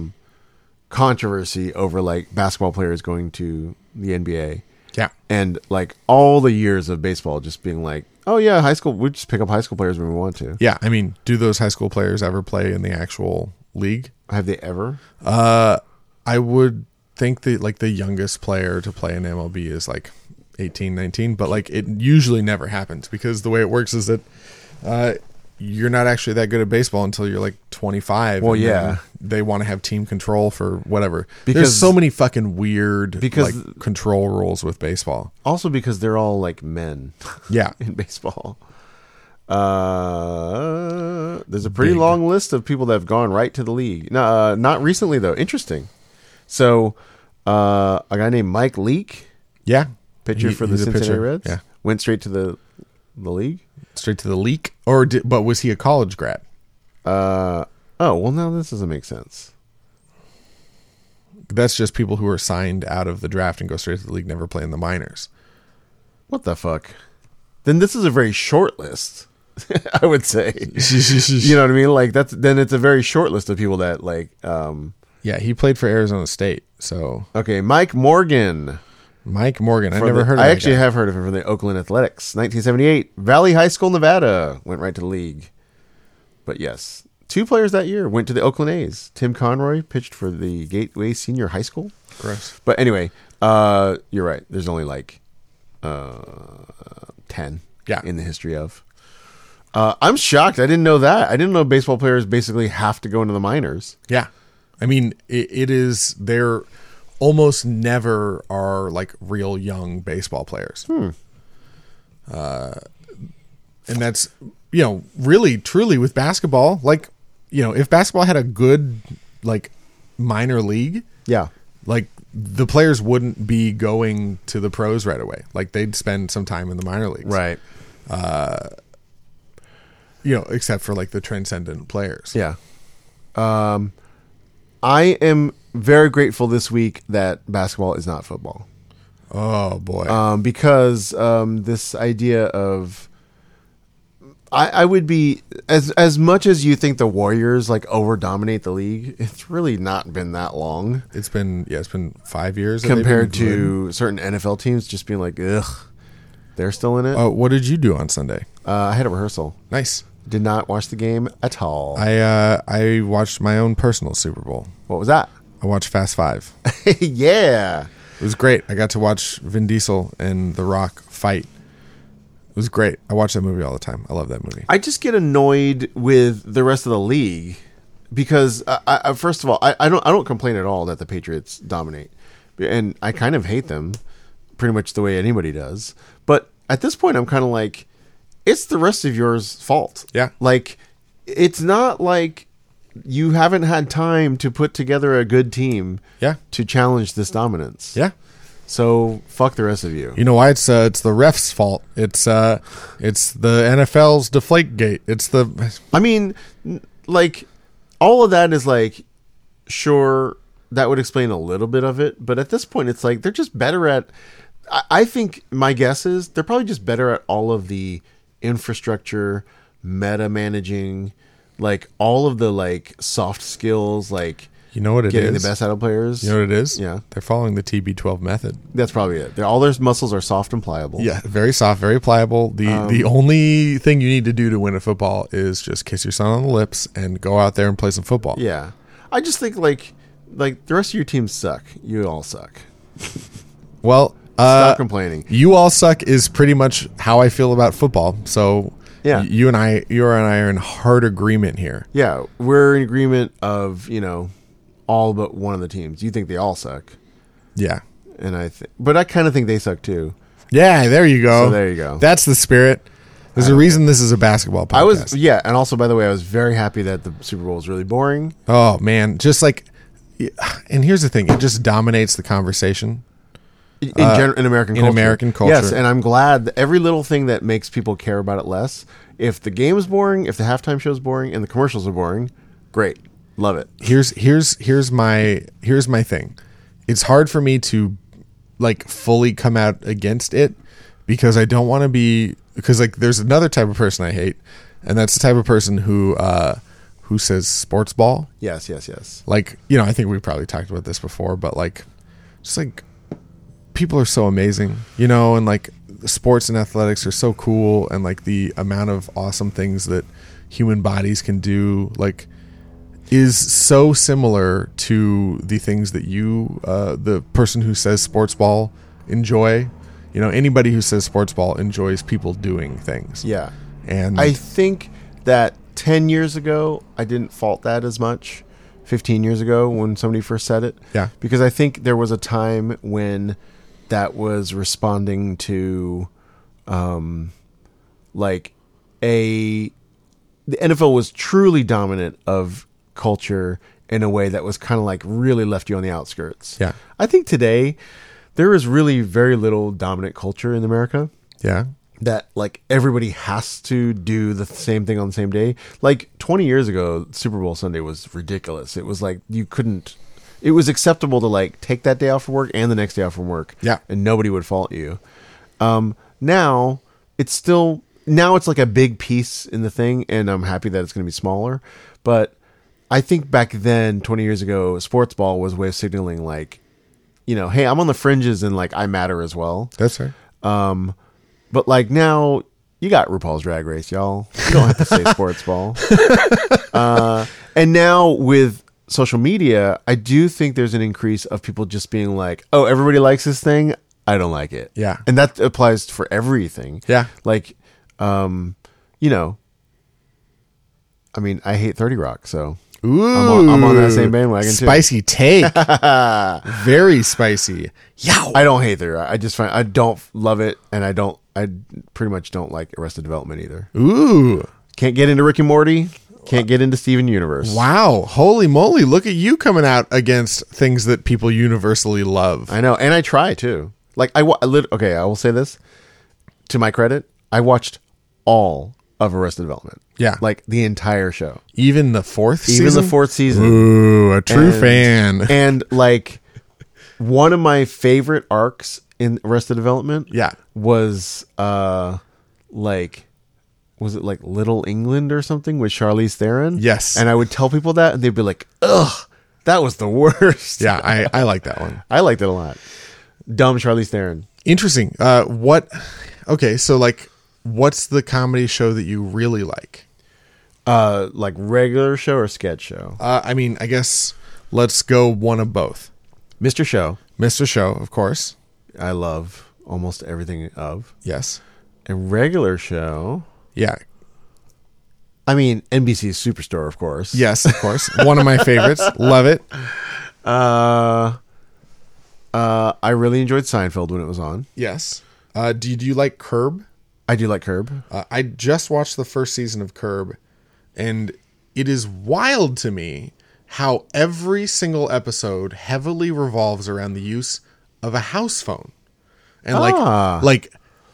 controversy over like basketball players going to the NBA. Yeah. And like all the years of baseball just being like, oh yeah, high school, we just pick up high school players when we want to. Yeah. I mean, do those high school players ever play in the actual league? Have they ever? I would think that like the youngest player to play in MLB is like 18, 19, but like it usually never happens because the way it works is that you're not actually that good at baseball until you're like 25. Well, and then yeah. they want to have team control for whatever. Because- There's so many fucking weird Because- like control rules with baseball. Also because they're all like men Yeah. in baseball. There's a pretty Big. long list of people that have gone right to the league. No, not recently though. Interesting. So, a guy named Mike Leake, Yeah. pitcher for the he's a Cincinnati pitcher. Reds, Yeah. went straight to the league. Straight to the leak, but was he a college grad? Oh well, now this doesn't make sense. That's just people who are signed out of the draft and go straight to the league, never play in the minors. What the fuck? Then this is a very short list. I would say. You know what I mean? Like then it's a very short list of people that like. Yeah, he played for Arizona State. So Okay, Mike Morgan. Mike Morgan, I For never the- heard of I that actually guy. have heard of him from the Oakland Athletics. 1978, Valley High School, Nevada, went right to the league. But yes, 2 players that year went to the Oakland A's. Tim Conroy pitched for the Gateway Senior High School. Gross. But anyway, you're right. There's only like 10 Yeah. in the history of. I'm shocked. I didn't know that. I didn't know baseball players basically have to go into the minors. Yeah. I mean, it is, they're almost never are like real young baseball players. And that's, really, truly with basketball, like, if basketball had a good, like, minor league, Yeah. like, the players wouldn't be going to the pros right away. Like, they'd spend some time in the minor leagues. Right. Except for, like, the transcendent players. Yeah. I am very grateful this week that basketball is not football. Oh, boy. Because this idea of I would be as much as you think the Warriors like over dominate the league, it's really not been that long It's been 5 years. that they've compared been good. to certain NFL teams just being like, ugh, they're still in it. What did you do on Sunday? I had a rehearsal. Nice. Did not watch the game at all. I watched my own personal Super Bowl. What was that? I watched Fast 5. Yeah. It was great. I got to watch Vin Diesel and The Rock fight. It was great. I watch that movie all the time. I love that movie. I just get annoyed with the rest of the league because first of all, I don't complain at all that the Patriots dominate, and I kind of hate them pretty much the way anybody does. But at this point, I'm kind of like, it's the rest of yours' fault. Yeah. Like, it's not like you haven't had time to put together a good team. Yeah. To challenge this dominance. Yeah. So fuck the rest of you. You know why? It's the refs' fault. It's the NFL's Deflategate. It's the. I mean, like, all of that is like, sure, that would explain a little bit of it, but at this point, it's like they're just better at. I think my guess is they're probably just better at all of the infrastructure, meta managing, like all of the like soft skills, like You know what it getting is? the best out of players. You know what it is? Yeah. They're following the TB12 method. That's probably it. All their muscles are soft and pliable. Yeah, very soft, very pliable. The only thing you need to do to win a football is just kiss your son on the lips and go out there and play some football. Yeah. I just think like the rest of your teams suck. You all suck. Well, Stop complaining. you all suck is pretty much how I feel about football. So Yeah. you and I are in hard agreement here. Yeah, we're in agreement of, all but one of the teams. You think they all suck. Yeah. And but I kind of think they suck too. Yeah, there you go. So there you go. That's the spirit. There's a reason this is a basketball podcast. And also, by the way, I was very happy that the Super Bowl was really boring. Oh man, just like, and here's the thing: it just dominates the conversation In American culture. American culture. Yes, and I'm glad that every little thing that makes people care about it less. If the game is boring, if the halftime show is boring, and the commercials are boring, great, love it. Here's my thing. It's hard for me to like fully come out against it because I don't want to be, because like there's another type of person I hate, and that's the type of person who says sports ball. Yes. Like, I think we probably talked about this before, but like, just like, people are so amazing, and like sports and athletics are so cool, and like the amount of awesome things that human bodies can do, like, is so similar to the things that you, the person who says sports ball, enjoy. Anybody who says sports ball enjoys people doing things. Yeah. And I think that 10 years ago, I didn't fault that as much. 15 years ago when somebody first said it. Yeah. Because I think there was a time when that was responding to the NFL was truly dominant of culture in a way that was kind of like really left you on the outskirts. Yeah. I think today there is really very little dominant culture in America. yeah. That like everybody has to do the same thing on the same day. Like 20 years ago, Super Bowl Sunday was ridiculous. It was like it was acceptable to like take that day off from work and the next day off from work. Yeah. And nobody would fault you. Now it's like a big piece in the thing, and I'm happy that it's going to be smaller. But I think back then, 20 years ago, sports ball was a way of signaling like, hey, I'm on the fringes and like I matter as well. That's right. But like now, you got RuPaul's Drag Race, y'all. You don't have to say sports ball. And now with social media, I do think there's an increase of people just being like, "Oh, everybody likes this thing. I don't like it." Yeah. and that applies for everything. Yeah. like, I mean, I hate 30 Rock, so Ooh, I'm on that same bandwagon too. Spicy take. Very spicy. Yow. I don't hate 30 Rock. I don't love it, and I pretty much don't like Arrested Development either. Ooh. Can't get into Rick and Morty. Can't get into Steven Universe. Wow. Holy moly. Look at you coming out against things that people universally love. I know, and I try too. Like I will say this to my credit. I watched all of Arrested Development. Yeah. like the entire show, Even the fourth season? even the fourth season. Ooh, a true fan. And like one of my favorite arcs in Arrested Development, Yeah. was was it like Little England or something with Charlize Theron? Yes. And I would tell people that, and they'd be like, "Ugh, that was the worst." Yeah, I like that one. I liked it a lot. Dumb Charlize Theron. Interesting. Okay, so like, what's the comedy show that you really like? Like regular show or sketch show? I mean, I guess let's go one of both. Mr. Show. Mr. Show, of course. I love almost everything of. Yes. A regular show. Yeah. I mean, NBC's Superstore, of course. Yes, of course. One of my favorites. Love it. I really enjoyed Seinfeld when it was on. Yes. Do you like Curb? I do like Curb. I just watched the first season of Curb, and it is wild to me how every single episode heavily revolves around the use of a house phone. And like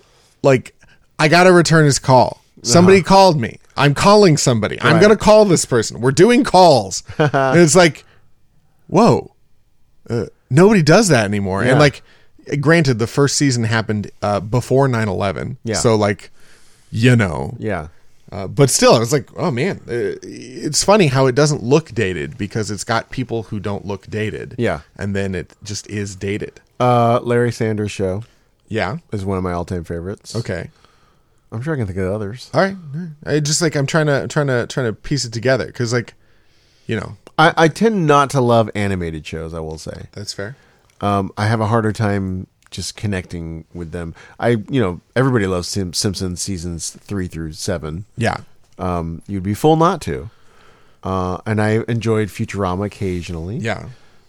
I got to return his call. Somebody called me. I'm calling somebody. I'm going to call this person. We're doing calls. And it's like, whoa, nobody does that anymore. Yeah. And like, granted, the first season happened before 9/11. Yeah. So like, you know, Yeah. but still, I was like, oh man, it's funny how it doesn't look dated because it's got people who don't look dated. Yeah. And then it just is dated. Larry Sanders Show Yeah. is one of my all-time favorites. Okay. I'm sure I can think of others. All right. I just like, I'm trying to piece it together. Cause like, you know, I tend not to love animated shows, I will say. that's fair. I have a harder time just connecting with them. Everybody loves Simpsons seasons 3 through 7. Yeah. You'd be fool not to. And I enjoyed Futurama occasionally. Yeah.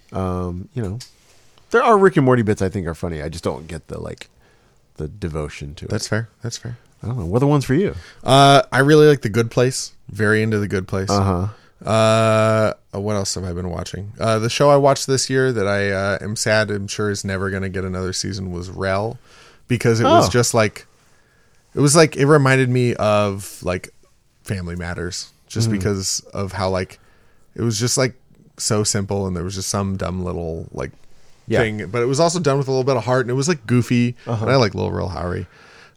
There are Rick and Morty bits I think are funny. I just don't get the devotion to it. That's fair. That's fair. I don't know. What are the ones for you? I really like The Good Place. Very into The Good Place. Uh-huh. What else have I been watching? The show I watched this year that I am sad, I'm sure is never going to get another season was Rel, because it was just like, it reminded me of like Family Matters, just because of how like, it was just like so simple and there was just some dumb little like thing, but it was also done with a little bit of heart and it was like goofy. And I like Lil Rel Howery.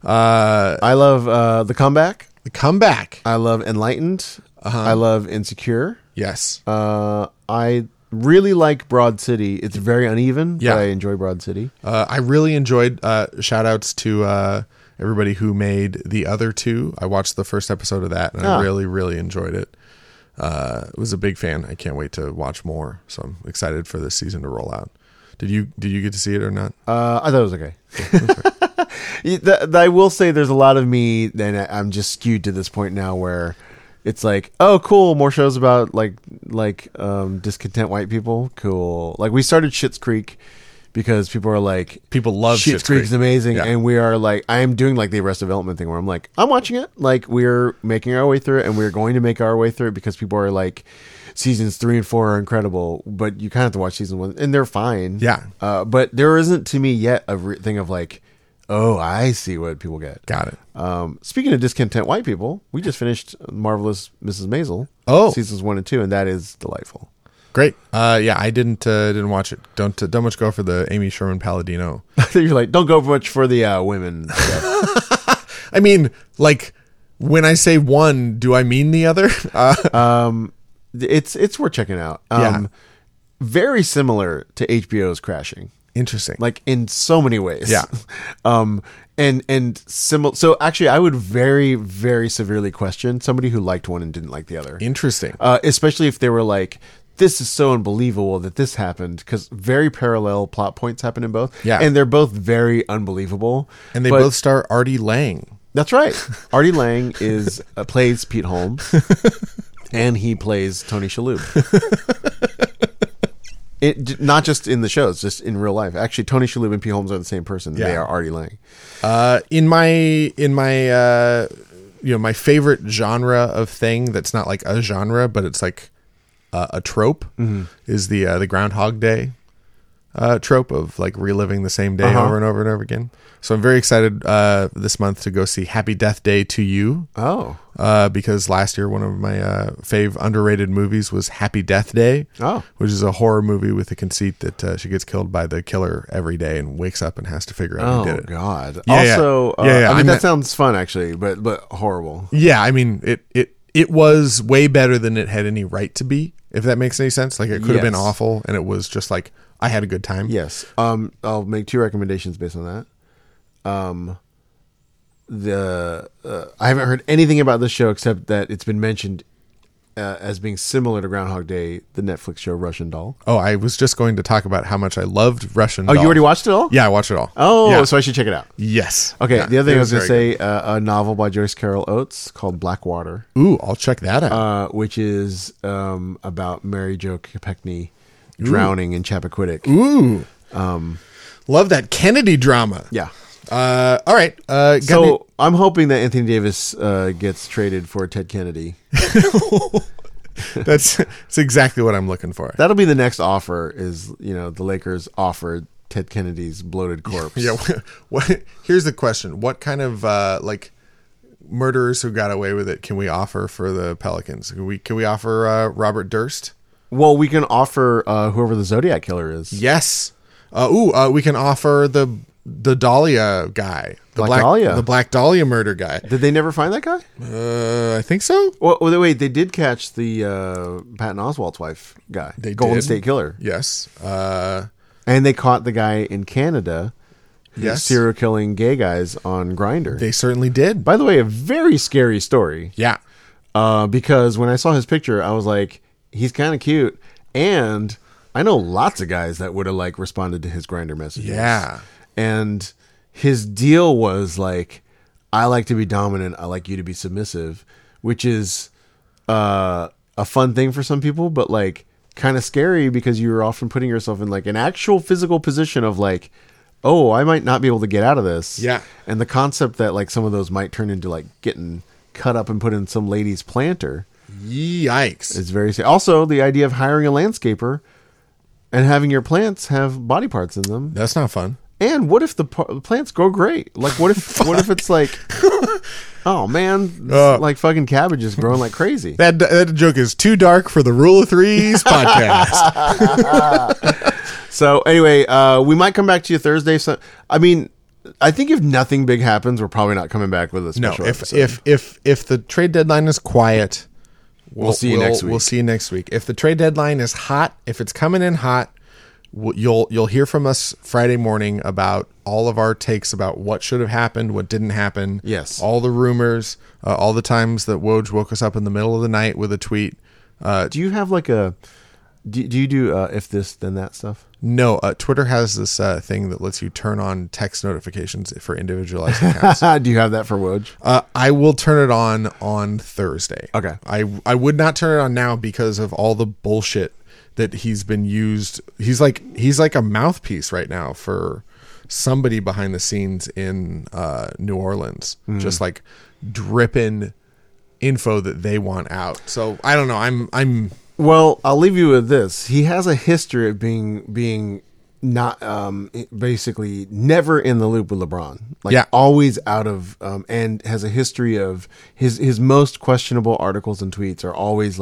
I love The Comeback. The Comeback. I love Enlightened. I love Insecure. Yes. I really like Broad City. It's very uneven, Yeah. but I enjoy Broad City. I really enjoyed shout outs to everybody who made the other two. I watched the first episode of that and I really, really enjoyed it. Was a big fan. I can't wait to watch more. So I'm excited for this season to roll out. Did you get to see it or not? I thought it was okay. I will say there's a lot of me, and I'm just skewed to this point now where it's like, oh, cool, more shows about like discontent white people. Cool. Like we started Schitt's Creek because people are like, People love Schitt's Creek is amazing, Yeah. and we are like, I am doing like the Arrested Development thing where I'm like, I'm watching it, like we're making our way through it, and we're going to make our way through it because people are like, seasons 3 and 4 are incredible, but you kind of have to watch season 1, and they're fine. Yeah. But there isn't to me yet a thing of like, oh, I see what people get. Got it. Speaking of discontent white people, we just finished Marvelous Mrs. Maisel. Oh. Seasons 1 and 2, and that is delightful. Great. Yeah, I didn't watch it. Don't much go for the Amy Sherman Palladino. You're like, don't go much for the women stuff. I mean, like when I say one, do I mean the other? It's worth checking out. Yeah. Very similar to HBO's Crashing. Interesting. Like in so many ways. Yeah. And similar. So actually, I would very, very severely question somebody who liked one and didn't like the other. Interesting. Especially if they were like, this is so unbelievable that this happened, because very parallel plot points happen in both. Yeah. And they're both very unbelievable. And they But- both star Artie Lang. That's right. Artie Lang is plays Pete Holmes, and he plays Tony Shalhoub. Not just in the shows, just in real life. Actually, Tony Shalhoub and Pete Holmes are the same person. Yeah. They are Artie Lang. In my my favorite genre of thing that's not like a genre, but it's like a trope is the Groundhog Day trope of like reliving the same day over and over and over again. So I'm very excited this month to go see Happy Death Day to You. Oh. Because last year one of my fave underrated movies was Happy Death Day, which is a horror movie with the conceit that she gets killed by the killer every day and wakes up and has to figure out who did it. God. Yeah, Also, yeah. I mean, that sounds fun actually, but horrible. Yeah, I mean it was way better than it had any right to be, if that makes any sense. Like it could have been Yes. awful, and it was just like I had a good time. Yes. I'll make 2 recommendations based on that. I haven't heard anything about this show except that it's been mentioned as being similar to Groundhog Day, the Netflix show Russian Doll. Oh, I was just going to talk about how much I loved Russian Oh, Doll. you already watched it all? Yeah, I watched it all. Oh, Yeah. so I should check it out. Yes. Okay, Yeah, the other thing it I was going to very say, a novel by Joyce Carol Oates called Blackwater, good. Ooh, I'll check that out. which is about Mary Jo Kopechne drowning in Chappaquiddick. Ooh. Love that Kennedy drama. Yeah. All right. got So I'm hoping that Anthony Davis gets traded for Ted Kennedy. that's exactly what I'm looking for. That'll be the next offer. Is the Lakers offered Ted Kennedy's bloated corpse. Yeah. What? Here's the question: what kind of murderers who got away with it can we offer for the Pelicans? Can we offer Robert Durst? Well, we can offer whoever the Zodiac killer is. Yes. We can offer the Dahlia guy, Black Dahlia. the Black Dahlia murder guy. Did they never find that guy? I think so. Well, wait, they did catch the Patton Oswalt's wife guy, They Golden did. State Killer, Yes. and they caught the guy in Canada, who's Yes. serial killing gay guys on Grindr. They certainly did. By the way, a very scary story. Yeah. Because when I saw his picture, I was like, he's kind of cute, and I know lots of guys that would have responded to his Grindr messages. Yeah. And his deal was like, I like to be dominant, I like you to be submissive, which is a fun thing for some people, but kind of scary because you're often putting yourself in an actual physical position of oh, I might not be able to get out of this. Yeah. And the concept that some of those might turn into getting cut up and put in some lady's planter Yikes. is very scary. Also, the idea of hiring a landscaper and having your plants have body parts in them. That's not fun. And what if the plants grow great? What if it's oh man, fucking cabbage is growing like crazy. That joke is too dark for the Rule of Threes podcast. So anyway, we might come back to you Thursday. So I mean, I think if nothing big happens, we're probably not coming back with a No, special if episode. if the trade deadline is quiet, We'll see you next week. We'll see you next week. If the trade deadline is hot, if it's coming in hot, you'll hear from us Friday morning about all of our takes about what should have happened, what didn't happen. Yes. All the rumors, all the times that Woj woke us up in the middle of the night with a tweet. Do you have do you do if this then that stuff? No, Twitter has this thing that lets you turn on text notifications for individualized accounts. Do you have that for Woj? I will turn it on Thursday. Okay. I would not turn it on now because of all the bullshit that he's been used. He's like a mouthpiece right now for somebody behind the scenes in New Orleans, just dripping info that they want out. So I don't know. I'm Well, I'll leave you with this. He has a history of being not basically never in the loop with LeBron. Yeah. Always out of and has a history of his most questionable articles and tweets are always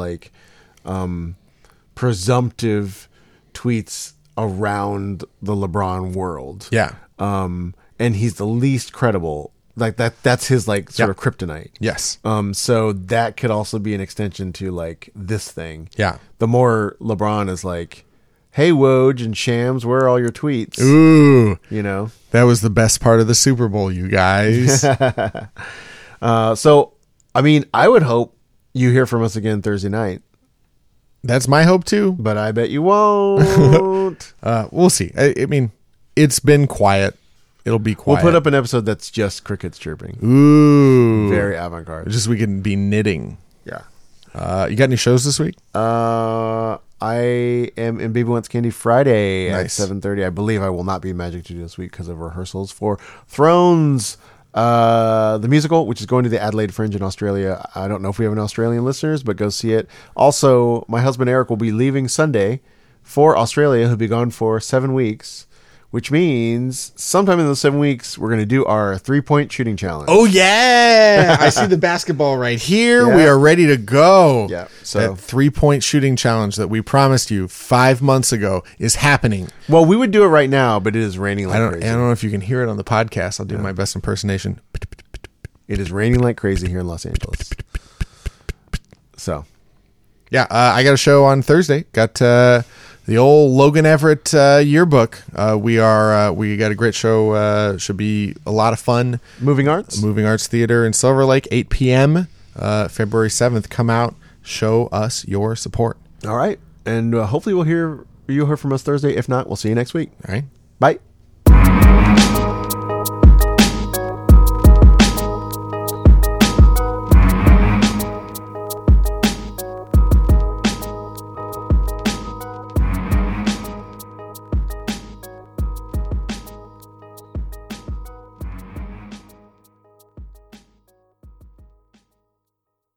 presumptive tweets around the LeBron world. yeah. And he's the least credible. That's his sort of kryptonite. Yes. So that could also be an extension to this thing. Yeah. The more LeBron is hey Woj and Shams, where are all your tweets? Ooh, That was the best part of the Super Bowl, you guys. So I mean, I would hope you hear from us again Thursday night, That's my hope too. but I bet you won't. We'll see. I mean, it's been quiet. It'll be We'll quiet. put up an episode that's just crickets chirping. Ooh, Very avant-garde. just we can be knitting. Yeah. You got any shows this week? I am in Baby Wants Candy Friday Nice. at 7:30. I believe I will not be in Magic Studio this week because of rehearsals for Thrones, the musical, which is going to the Adelaide Fringe in Australia. I don't know if we have any Australian listeners, but go see it. Also, my husband Eric will be leaving Sunday for Australia. He'll be gone for 7 weeks, which means sometime in those 7 weeks, we're going to do our 3-point shooting challenge. Oh yeah, I see the basketball right here. Yeah. We are ready to go. Yeah, so- that 3-point shooting challenge that we promised you 5 months ago is happening. Well, we would do it right now, but it is raining like I don't crazy. know if you can hear it on the podcast. I'll do my best impersonation. It is raining like crazy here in Los Angeles. So, Yeah, I got a show on Thursday. Got the old Logan Everett yearbook. We got a great show. Should be a lot of fun. Moving Arts. Moving Arts Theater in Silver Lake, 8 p.m. February 7th. Come out. show us your support. All right. And hopefully you'll hear from us Thursday. If not, we'll see you next week. All right. Bye.